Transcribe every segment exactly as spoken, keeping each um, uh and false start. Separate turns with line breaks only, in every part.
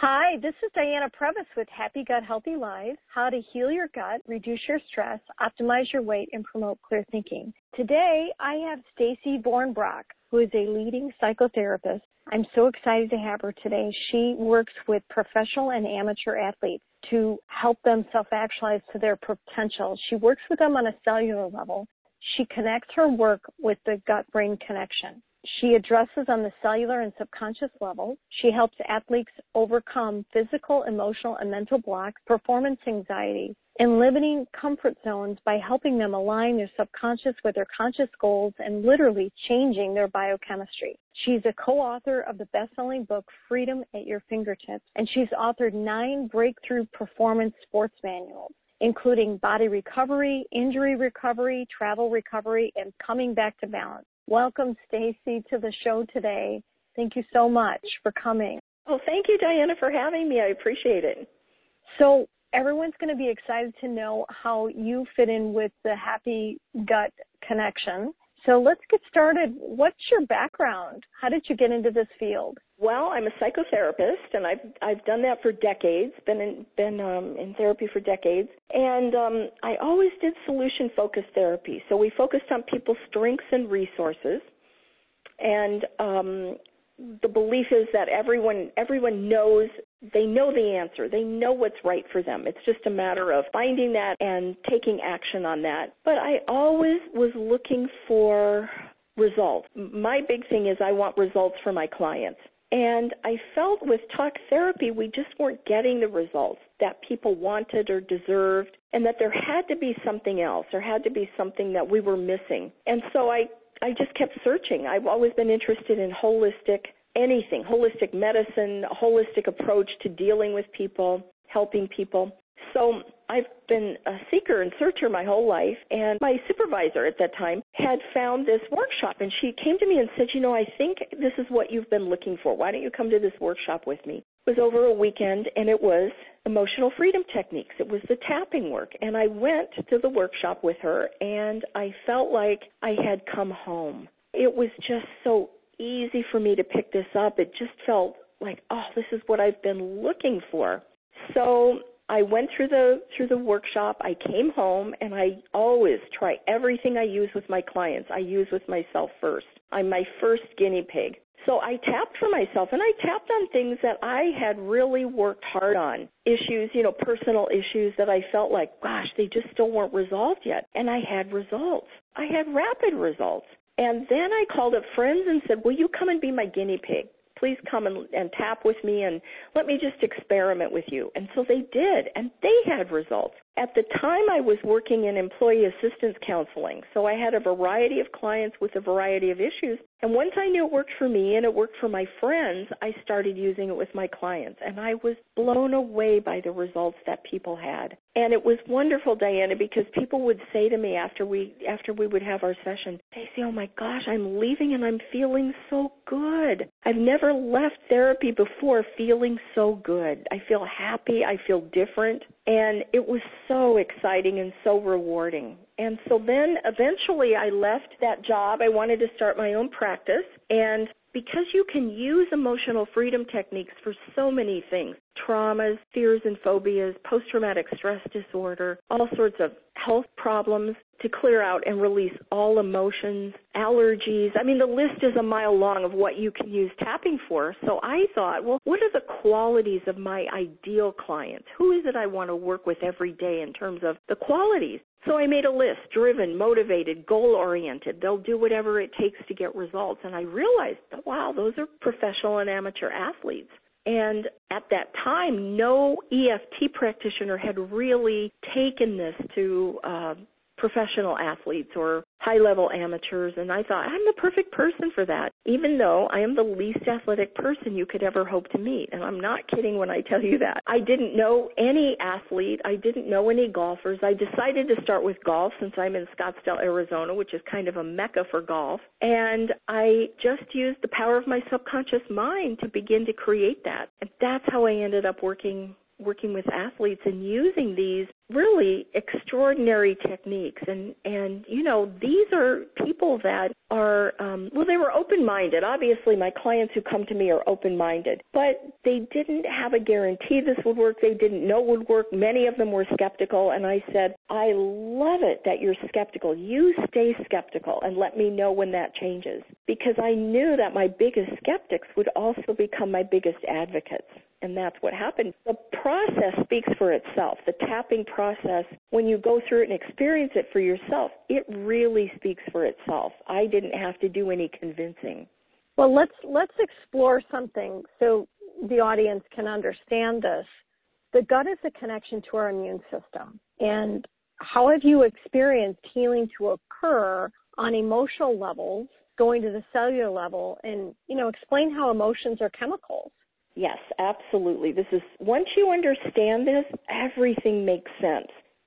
Hi, this is Diana Previs with Happy Gut, Healthy Life, how to heal your gut, reduce your stress, optimize your weight, and promote clear thinking. Today, I have Stacy Bornbrock, who is a leading psychotherapist. I'm so excited to have her today. She works with professional and amateur athletes to help them self-actualize to their potential. She works with them on a cellular level. She connects her work with the gut-brain connection. She addresses on the cellular and subconscious level. She helps athletes overcome physical, emotional, and mental blocks, performance anxiety, and limiting comfort zones by helping them align their subconscious with their conscious goals and literally changing their biochemistry. She's a co-author of the best-selling book, Freedom at Your Fingertips, and she's authored nine breakthrough performance sports manuals, including body recovery, injury recovery, travel recovery, and coming back to balance. Welcome, Stacy, to the show today. Thank you so much for coming.
Oh, thank you, Diana, for having me. I appreciate it.
So everyone's going to be excited to know how you fit in with the Happy Gut Connection. So let's get started. What's your background? How did you get into this field?
Well, I'm a psychotherapist, and I've I've done that for decades. Been in been um, in therapy for decades, and um, I always did solution-focused therapy. So we focused on people's strengths and resources, and um, the belief is that everyone everyone knows they know the answer. They know what's right for them. It's just a matter of finding that and taking action on that. But I always was looking for results. My big thing is I want results for my clients. And I felt with talk therapy, we just weren't getting the results that people wanted or deserved, and that there had to be something else. There had to be something that we were missing. And so I, I just kept searching. I've always been interested in holistic anything, holistic medicine, a holistic approach to dealing with people, helping people. So I've been a seeker and searcher my whole life, and my supervisor at that time had found this workshop, and she came to me and said, you know, I think this is what you've been looking for. Why don't you come to this workshop with me? It was over a weekend, and it was emotional freedom techniques. It was the tapping work, and I went to the workshop with her, and I felt like I had come home. It was just so easy for me to pick this up. It just felt like, oh, this is what I've been looking for. So I went through the through the workshop. I came home, and I always try everything I use with my clients. I use with myself first. I'm my first guinea pig. So I tapped for myself, and I tapped on things that I had really worked hard on, issues, you know, personal issues that I felt like, gosh, they just still weren't resolved yet. And I had results. I had rapid results. And then I called up friends and said, will you come and be my guinea pig? Please come and, and tap with me and let me just experiment with you. And so they did, and they had results. At the time, I was working in employee assistance counseling, so I had a variety of clients with a variety of issues. And once I knew it worked for me and it worked for my friends, I started using it with my clients. And I was blown away by the results that people had. And it was wonderful, Diana, because people would say to me after we after we would have our session, Stacey, oh my gosh, I'm leaving and I'm feeling so good. I've never left therapy before feeling so good. I feel happy. I feel different. And it was so exciting and so rewarding. And so then eventually I left that job. I wanted to start my own practice. And because you can use emotional freedom techniques for so many things, traumas, fears and phobias, post-traumatic stress disorder, all sorts of health problems, to clear out and release all emotions, allergies. I mean, the list is a mile long of what you can use tapping for. So I thought, well, what are the qualities of my ideal clients? Who is it I want to work with every day in terms of the qualities? So I made a list, driven, motivated, goal-oriented. They'll do whatever it takes to get results. And I realized, wow, those are professional and amateur athletes. And at that time, no E F T practitioner had really taken this to uh, professional athletes or high-level amateurs, and I thought, I'm the perfect person for that, even though I am the least athletic person you could ever hope to meet, and I'm not kidding when I tell you that. I didn't know any athlete. I didn't know any golfers. I decided to start with golf since I'm in Scottsdale, Arizona, which is kind of a mecca for golf, and I just used the power of my subconscious mind to begin to create that, and that's how I ended up working working with athletes and using these really extraordinary techniques. And, and you know, these are people that are, um, well, they were open-minded. Obviously, my clients who come to me are open-minded, but they didn't have a guarantee this would work. They didn't know it would work. Many of them were skeptical, and I said, I love it that you're skeptical. You stay skeptical and let me know when that changes, because I knew that my biggest skeptics would also become my biggest advocates. And that's what happened. The process speaks for itself. The tapping process, when you go through it and experience it for yourself, it really speaks for itself. I didn't have to do any convincing.
Well, let's let's explore something so the audience can understand this. The gut is a connection to our immune system. And how have you experienced healing to occur on emotional levels, going to the cellular level, and, you know, explain how emotions are chemicals?
Yes, absolutely. This is, once you understand this, everything makes sense.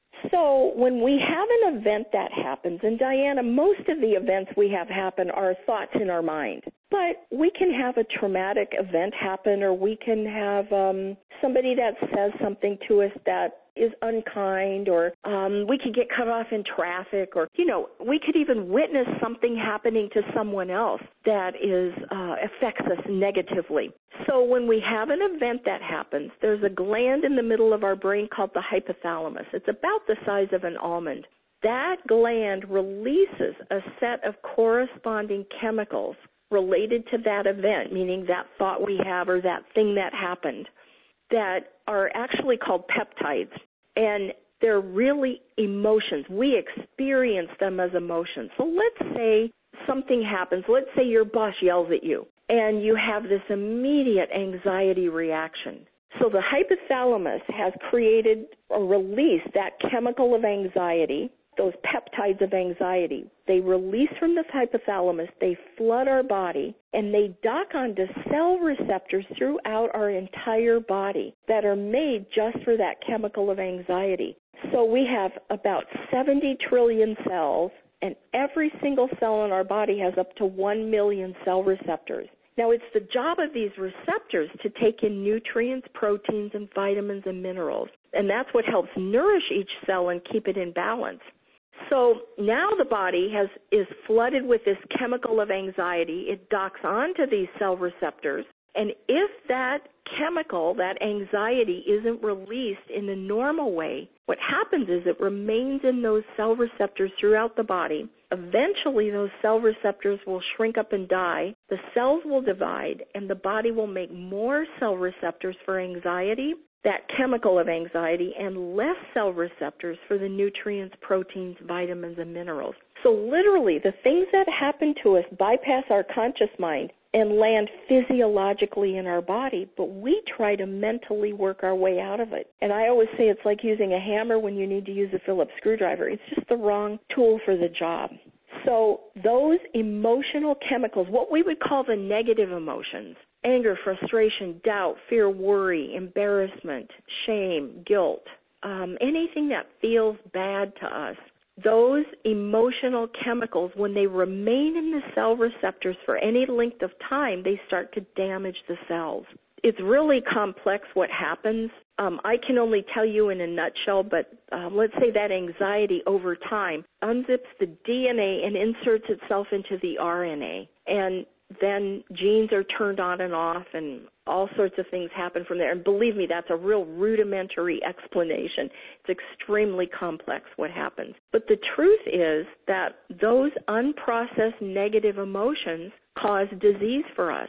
So when we have an event that happens, and Diana, most of the events we have happen are thoughts in our mind, but we can have a traumatic event happen, or we can have um, somebody that says something to us that is unkind, or um, we could get cut off in traffic, or, you know, we could even witness something happening to someone else that is uh, affects us negatively. So when we have an event that happens, there's a gland in the middle of our brain called the hypothalamus. It's about the size of an almond. That gland releases a set of corresponding chemicals related to that event, meaning that thought we have or that thing that happened, that are actually called peptides. And they're really emotions. We experience them as emotions. So let's say something happens. Let's say your boss yells at you, and you have this immediate anxiety reaction. So the hypothalamus has created or released that chemical of anxiety, those peptides of anxiety. They release from the hypothalamus, they flood our body, and they dock onto cell receptors throughout our entire body that are made just for that chemical of anxiety. So we have about seventy trillion cells, and every single cell in our body has up to one million cell receptors. Now, it's the job of these receptors to take in nutrients, proteins, and vitamins and minerals, and that's what helps nourish each cell and keep it in balance. So now the body has is flooded with this chemical of anxiety. It docks onto these cell receptors, and if that chemical, that anxiety, isn't released in the normal way, what happens is it remains in those cell receptors throughout the body. Eventually, those cell receptors will shrink up and die. The cells will divide, and the body will make more cell receptors for anxiety, that chemical of anxiety, and less cell receptors for the nutrients, proteins, vitamins, and minerals. So literally, the things that happen to us bypass our conscious mind and land physiologically in our body, but we try to mentally work our way out of it. And I always say it's like using a hammer when you need to use a Phillips screwdriver. It's just the wrong tool for the job. So those emotional chemicals, what we would call the negative emotions, anger, frustration, doubt, fear, worry, embarrassment, shame, guilt, um, anything that feels bad to us, those emotional chemicals, when they remain in the cell receptors for any length of time, they start to damage the cells. It's really complex what happens. Um, I can only tell you in a nutshell, but uh, let's say that anxiety over time unzips the D N A and inserts itself into the R N A. And then genes are turned on and off, and all sorts of things happen from there. And believe me, that's a real rudimentary explanation. It's extremely complex what happens. But the truth is that those unprocessed negative emotions cause disease for us.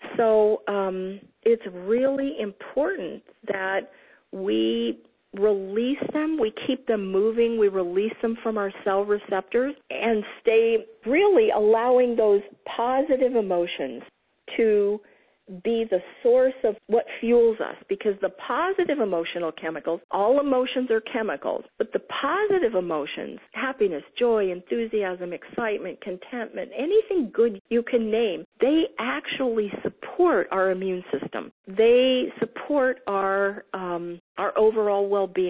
So um, it's really important that we release them, we keep them moving, we release them from our cell receptors, and stay really allowing those positive emotions to be the source of what fuels us, because the positive emotional chemicals, all emotions are chemicals, but the positive emotions, happiness, joy, enthusiasm, excitement, contentment, anything good you can name, they actually support our immune system. They support our um, our overall well-being.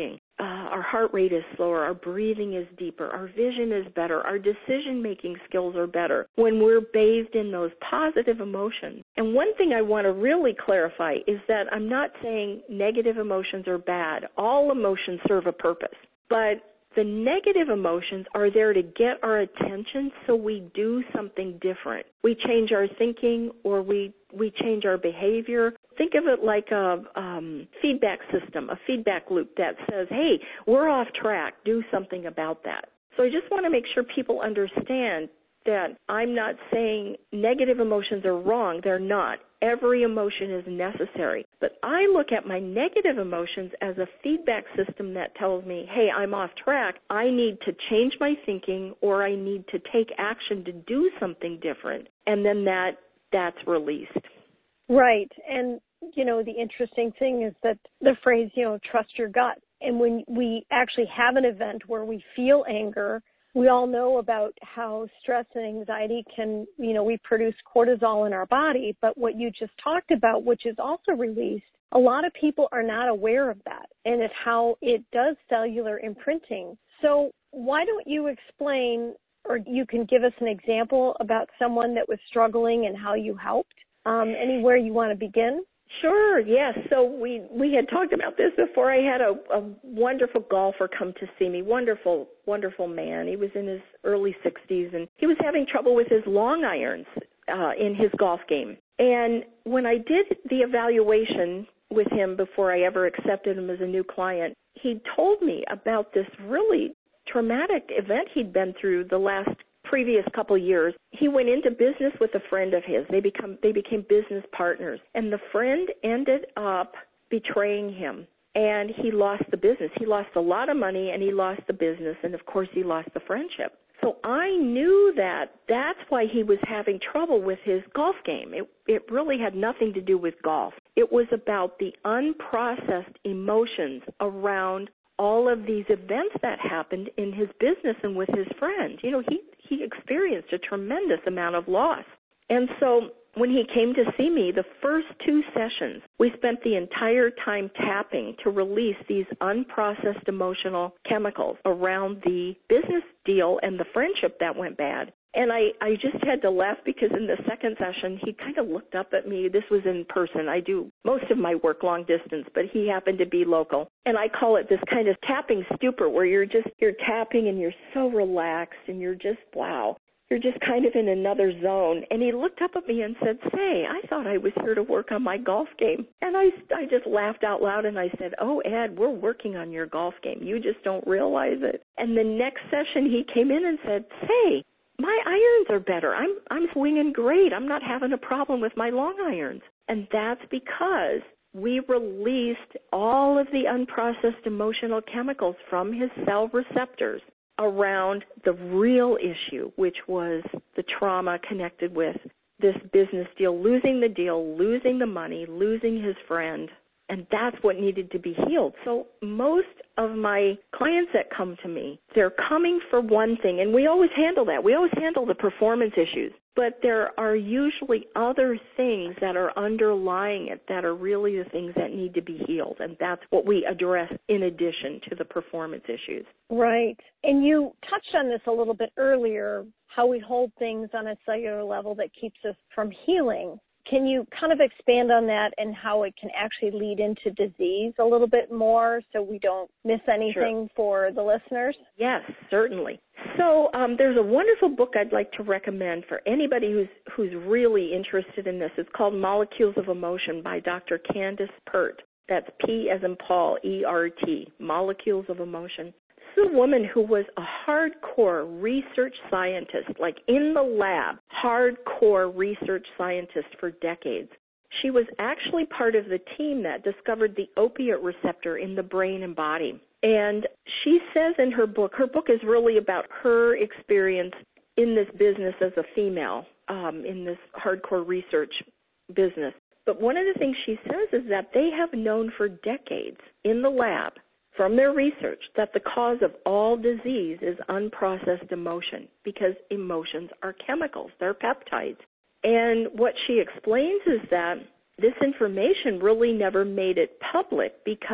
uh, our heart rate is slower, our breathing is deeper, our vision is better, our decision-making skills are better when we're bathed in those positive emotions. And one thing I want to really clarify is that I'm not saying negative emotions are bad. All emotions serve a purpose. But the negative emotions are there to get our attention so we do something different. We change our thinking or we, we change our behavior. Think of it like a um, feedback system, a feedback loop that says, hey, we're off track, do something about that. So I just want to make sure people understand that I'm not saying negative emotions are wrong. They're not. Every emotion is necessary. But I look at my negative emotions as a feedback system that tells me, hey, I'm off track. I need to change my thinking or I need to take action to do something different. And then that that's released.
Right. And, you know, the interesting thing is that the phrase, you know, trust your gut. And when we actually have an event where we feel anger, we all know about how stress and anxiety can, you know, we produce cortisol in our body, but what you just talked about, which is also released, a lot of people are not aware of that and it's how it does cellular imprinting. So why don't you explain, or you can give us an example about someone that was struggling and how you helped? Um, anywhere you want to begin?
Sure, yes. So we, we had talked about this before. I had a, a wonderful golfer come to see me, wonderful, wonderful man. He was in his early sixties, and he was having trouble with his long irons uh, in his golf game. And when I did the evaluation with him before I ever accepted him as a new client, he told me about this really traumatic event he'd been through the last previous couple years. He went into business with a friend of his. They become they became business partners, and the friend ended up betraying him, and he lost the business. He lost a lot of money, and he lost the business, and of course he lost the friendship. So I knew that that's why he was having trouble with his golf game. It it really had nothing to do with golf. It was about the unprocessed emotions around all of these events that happened in his business and with his friend. You know, he, he experienced a tremendous amount of loss. And so when he came to see me, the first two sessions, we spent the entire time tapping to release these unprocessed emotional chemicals around the business deal and the friendship that went bad. And I, I just had to laugh because in the second session, he kind of looked up at me. This was in person. I do most of my work long distance, but he happened to be local. And I call it this kind of tapping stupor where you're just, you're tapping and you're so relaxed and you're just, wow. You're just kind of in another zone. And he looked up at me and said, say, I thought I was here to work on my golf game. And I, I just laughed out loud and I said, oh, Ed, we're working on your golf game. You just don't realize it. And the next session he came in and said, say, my irons are better. I'm I'm swinging great. I'm not having a problem with my long irons. And that's because we released all of the unprocessed emotional chemicals from his cell receptors around the real issue, which was the trauma connected with this business deal, losing the deal, losing the money, losing his friend. And that's what needed to be healed. So most of my clients that come to me, they're coming for one thing, and we always handle that. We always handle the performance issues. But there are usually other things that are underlying it that are really the things that need to be healed, and that's what we address in addition to the performance issues.
Right. And you touched on this a little bit earlier, how we hold things on a cellular level that keeps us from healing. Can you kind of expand on that and how it can actually lead into disease a little bit more so we don't miss anything
Sure.
for the listeners?
Yes, certainly. So um, there's a wonderful book I'd like to recommend for anybody who's who's really interested in this. It's called Molecules of Emotion by Doctor Candace Pert. That's P as in Paul, E R T, Molecules of Emotion. This is a woman who was a hardcore research scientist, like in the lab, hardcore research scientist for decades. She was actually part of the team that discovered the opiate receptor in the brain and body. And she says in her book, her book is really about her experience in this business as a female, um, in this hardcore research business. But one of the things she says is that they have known for decades in the lab from their research that the cause of all disease is unprocessed emotion, because emotions are chemicals, they're peptides. And what she explains is that this information really never made it public because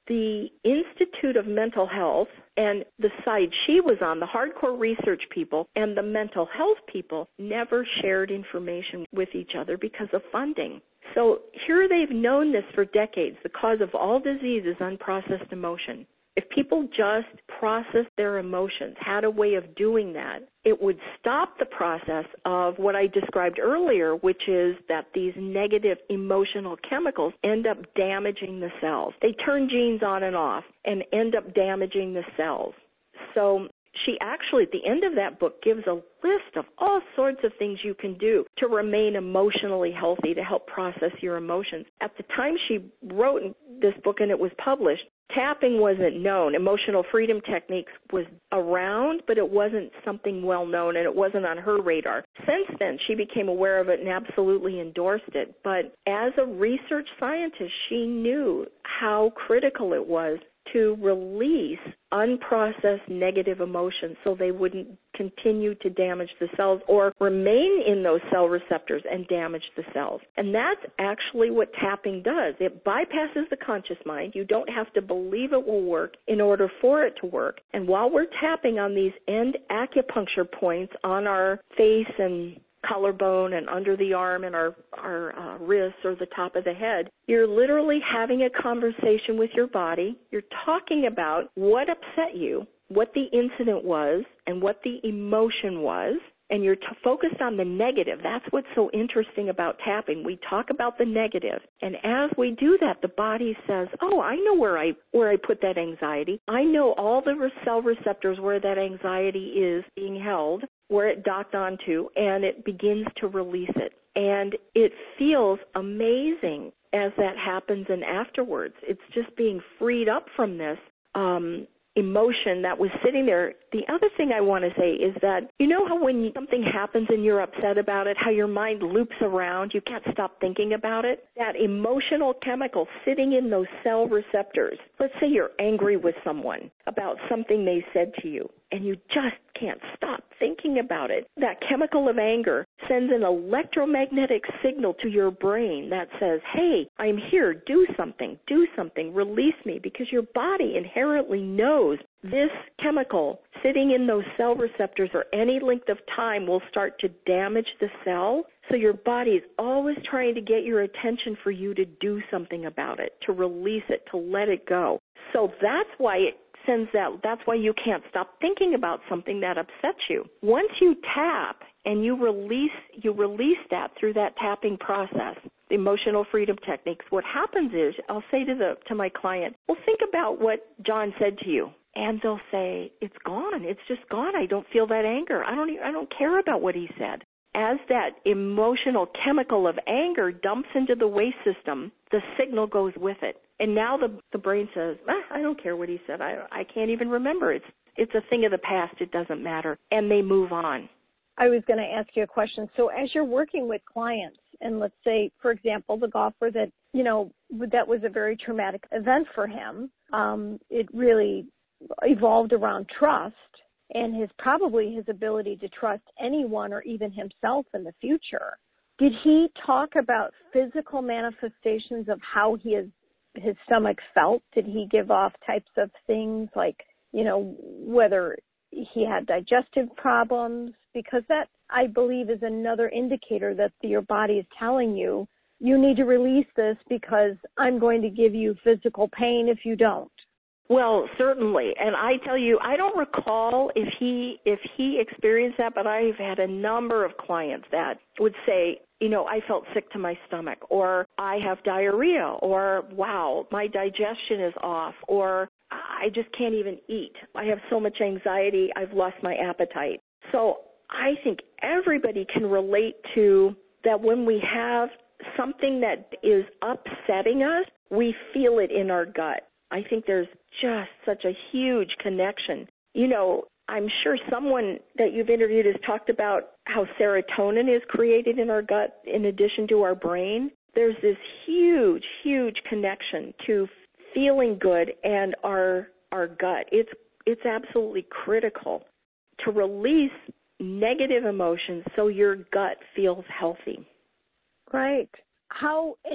the Institute of Mental Health and the side she was on, the hardcore research people and the mental health people, never shared information with each other because of funding. So here they've known this for decades. The cause of all disease is unprocessed emotion. If people just processed their emotions, had a way of doing that, it would stop the process of what I described earlier, which is that these negative emotional chemicals end up damaging the cells. They turn genes on and off and end up damaging the cells. So she actually, at the end of that book, gives a list of all sorts of things you can do to remain emotionally healthy, to help process your emotions. At the time she wrote this book and it was published, tapping wasn't known. Emotional freedom techniques was around, but it wasn't something well known, and it wasn't on her radar. Since then, she became aware of it and absolutely endorsed it. But as a research scientist, she knew how critical it was to release unprocessed negative emotions so they wouldn't continue to damage the cells or remain in those cell receptors and damage the cells. And that's actually what tapping does. It bypasses the conscious mind. You don't have to believe it will work in order for it to work. And while we're tapping on these end acupuncture points on our face and collarbone and under the arm and our, our uh, wrists or the top of the head, you're literally having a conversation with your body. You're talking about what upset you, what the incident was, and what the emotion was, and you're t- focused on the negative. That's what's so interesting about tapping. We talk about the negative, and as we do that, the body says, oh, I know where I where I put that anxiety. I know all the re- cell receptors where that anxiety is being held, where it docked onto, and it begins to release it. And it feels amazing as that happens and afterwards. It's just being freed up from this um, emotion that was sitting there. The other thing I want to say is that, you know how when something happens and you're upset about it, how your mind loops around, you can't stop thinking about it? That emotional chemical sitting in those cell receptors. Let's say you're angry with someone about something they said to you, and you just can't stop thinking about it. That chemical of anger sends an electromagnetic signal to your brain that says, hey, I'm here, do something, do something, release me, because your body inherently knows this chemical sitting in those cell receptors or any length of time will start to damage the cell. So your body is always trying to get your attention for you to do something about it, to release it, to let it go. So that's why it sends that, that's why you can't stop thinking about something that upsets you. Once you tap and you release, you release that through that tapping process, the emotional freedom techniques, what happens is, I'll say to the to my client, well, think about what John said to you. And they'll say, it's gone. It's just gone. I don't feel that anger. I don't even, I don't care about what he said. As that emotional chemical of anger dumps into the waste system, the signal goes with it. And now the the brain says, ah, I don't care what he said. I I can't even remember. It's it's a thing of the past. It doesn't matter. And they move on.
I was going to ask you a question. So as you're working with clients, and let's say, for example, the golfer that, you know, that was a very traumatic event for him, um, it really evolved around trust and his probably his ability to trust anyone or even himself in the future. Did he talk about physical manifestations of how he is, his stomach felt? Did he give off types of things like, you know, whether he had digestive problems? Because that, I believe, is another indicator that your body is telling you, you need to release this because I'm going to give you physical pain if you don't.
Well, certainly. And I tell you, I don't recall if he if he experienced that, but I've had a number of clients that would say, you know, I felt sick to my stomach, or I have diarrhea, or wow, my digestion is off, or I just can't even eat. I have so much anxiety, I've lost my appetite. So I think everybody can relate to that when we have something that is upsetting us, we feel it in our gut. I think there's just such a huge connection. You know, I'm sure someone that you've interviewed has talked about how serotonin is created in our gut in addition to our brain. There's this huge, huge connection to feeling good and our our gut. It's it's absolutely critical to release negative emotions so your gut feels healthy.
Right. How in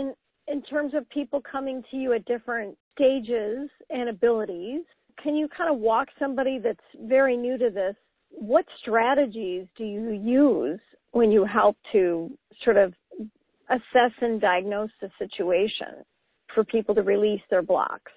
in terms of people coming to you at different stages and abilities, can you kind of walk somebody that's very new to this? What strategies do you use when you help to sort of assess and diagnose the situation for people to release their blocks?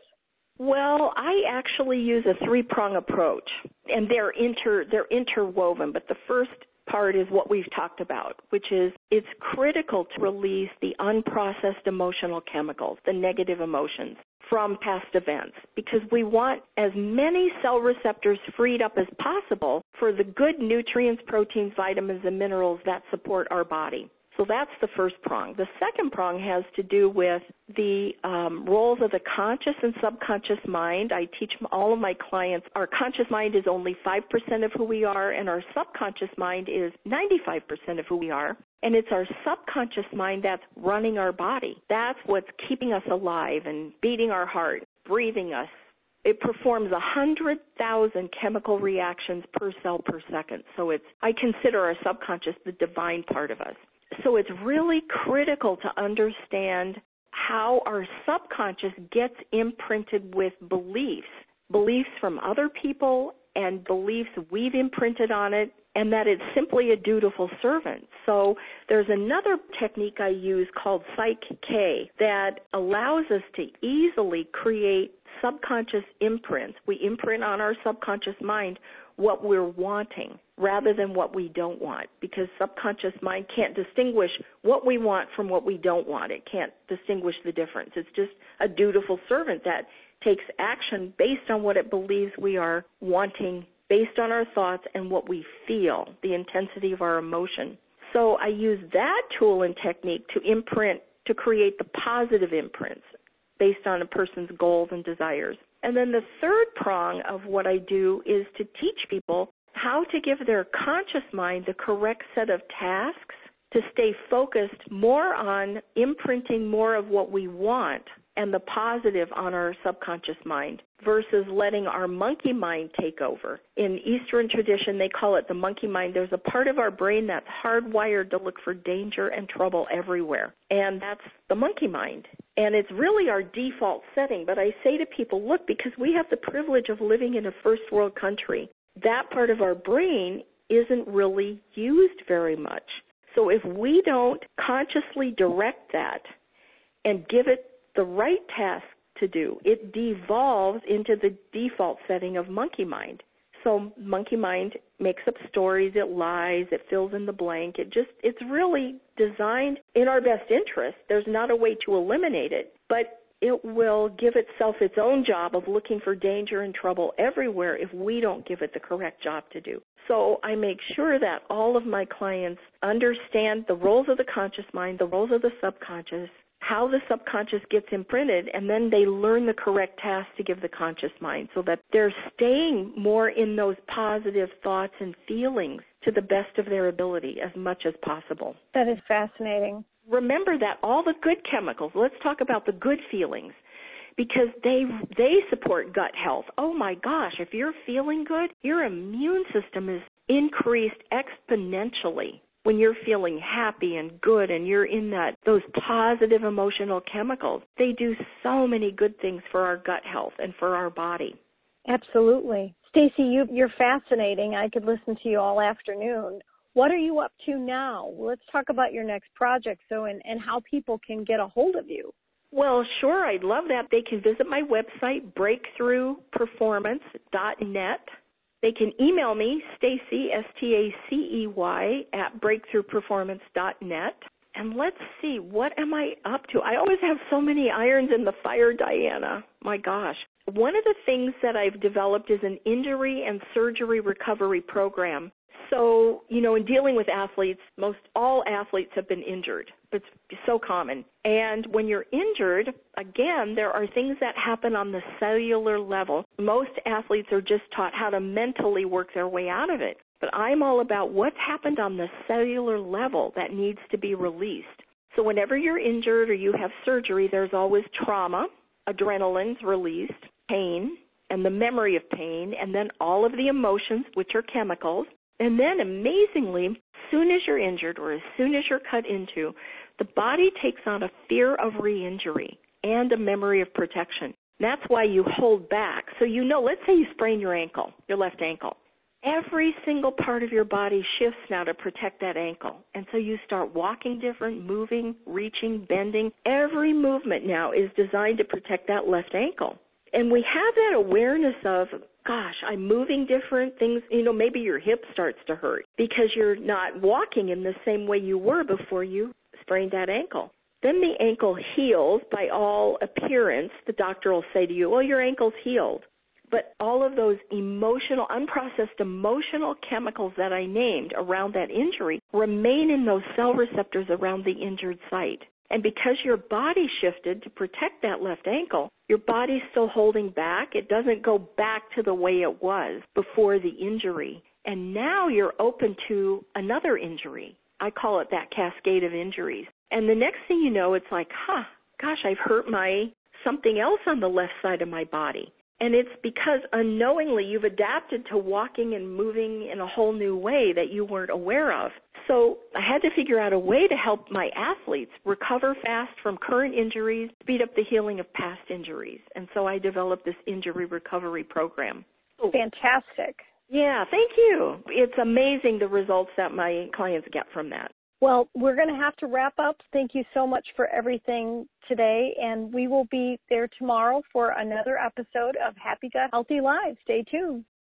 Well, I actually use a three-prong approach, and they're inter they're interwoven, but the first part is what we've talked about, which is it's critical to release the unprocessed emotional chemicals, the negative emotions, from past events, because we want as many cell receptors freed up as possible for the good nutrients, proteins, vitamins, and minerals that support our body. So that's the first prong. The second prong has to do with the um, roles of the conscious and subconscious mind. I teach all of my clients our conscious mind is only five percent of who we are, and our subconscious mind is ninety-five percent of who we are. And it's our subconscious mind that's running our body. That's what's keeping us alive and beating our heart, breathing us. It performs one hundred thousand chemical reactions per cell per second. So it's I consider our subconscious the divine part of us. So it's really critical to understand how our subconscious gets imprinted with beliefs, beliefs from other people and beliefs we've imprinted on it, and that it's simply a dutiful servant. So there's another technique I use called Psych-K that allows us to easily create subconscious imprints. We imprint on our subconscious mind what we're wanting rather than what we don't want, because subconscious mind can't distinguish what we want from what we don't want. It can't distinguish the difference. It's just a dutiful servant that takes action based on what it believes we are wanting, based on our thoughts and what we feel, the intensity of our emotion. So I use that tool and technique to imprint, to create the positive imprints based on a person's goals and desires. And then the third prong of what I do is to teach people how to give their conscious mind the correct set of tasks to stay focused more on imprinting more of what we want and the positive on our subconscious mind versus letting our monkey mind take over. In Eastern tradition, they call it the monkey mind. There's a part of our brain that's hardwired to look for danger and trouble everywhere, and that's the monkey mind. And it's really our default setting. But I say to people, look, because we have the privilege of living in a first world country, that part of our brain isn't really used very much. So if we don't consciously direct that and give it the right task to do, it devolves into the default setting of monkey mind. So monkey mind makes up stories, it lies, it fills in the blank. It just, it's really designed in our best interest. There's not a way to eliminate it, but it will give itself its own job of looking for danger and trouble everywhere if we don't give it the correct job to do. So I make sure that all of my clients understand the roles of the conscious mind, the roles of the subconscious, how the subconscious gets imprinted, and then they learn the correct task to give the conscious mind so that they're staying more in those positive thoughts and feelings to the best of their ability as much as possible.
That is fascinating.
Remember that all the good chemicals, let's talk about the good feelings, because they they support gut health. Oh my gosh, if you're feeling good, your immune system is increased exponentially. When you're feeling happy and good and you're in that those positive emotional chemicals, they do so many good things for our gut health and for our body.
Absolutely. Stacy, you, you're fascinating. I could listen to you all afternoon. What are you up to now? Let's talk about your next project so and, and how people can get a hold of you.
Well, sure, I'd love that. They can visit my website, breakthrough performance dot net. They can email me, Stacy, S T A C E Y, at breakthrough performance dot net. And let's see, what am I up to? I always have so many irons in the fire, Diana. My gosh. One of the things that I've developed is an injury and surgery recovery program. So, you know, in dealing with athletes, most all athletes have been injured. It's so common. And when you're injured, again, there are things that happen on the cellular level. Most athletes are just taught how to mentally work their way out of it. But I'm all about what's happened on the cellular level that needs to be released. So whenever you're injured or you have surgery, there's always trauma, adrenaline's released, pain, and the memory of pain, and then all of the emotions, which are chemicals. And then, amazingly, as soon as you're injured or as soon as you're cut into, the body takes on a fear of re-injury and a memory of protection. That's why you hold back. So you know, let's say you sprain your ankle, your left ankle. Every single part of your body shifts now to protect that ankle. And so you start walking different, moving, reaching, bending. Every movement now is designed to protect that left ankle. And we have that awareness of, gosh, I'm moving different things. You know, maybe your hip starts to hurt because you're not walking in the same way you were before you sprained that ankle. Then the ankle heals by all appearance. The doctor will say to you, well, your ankle's healed. But all of those emotional, unprocessed emotional chemicals that I named around that injury remain in those cell receptors around the injured site. And because your body shifted to protect that left ankle, your body's still holding back. It doesn't go back to the way it was before the injury. And now you're open to another injury. I call it that cascade of injuries. And the next thing you know, it's like, huh, gosh, I've hurt my something else on the left side of my body. And it's because unknowingly you've adapted to walking and moving in a whole new way that you weren't aware of. So I had to figure out a way to help my athletes recover fast from current injuries, speed up the healing of past injuries. And so I developed this injury recovery program.
Fantastic.
Yeah, thank you. It's amazing the results that my clients get from that.
Well, we're going to have to wrap up. Thank you so much for everything today, and we will be there tomorrow for another episode of Happy Gut Healthy Lives. Stay tuned.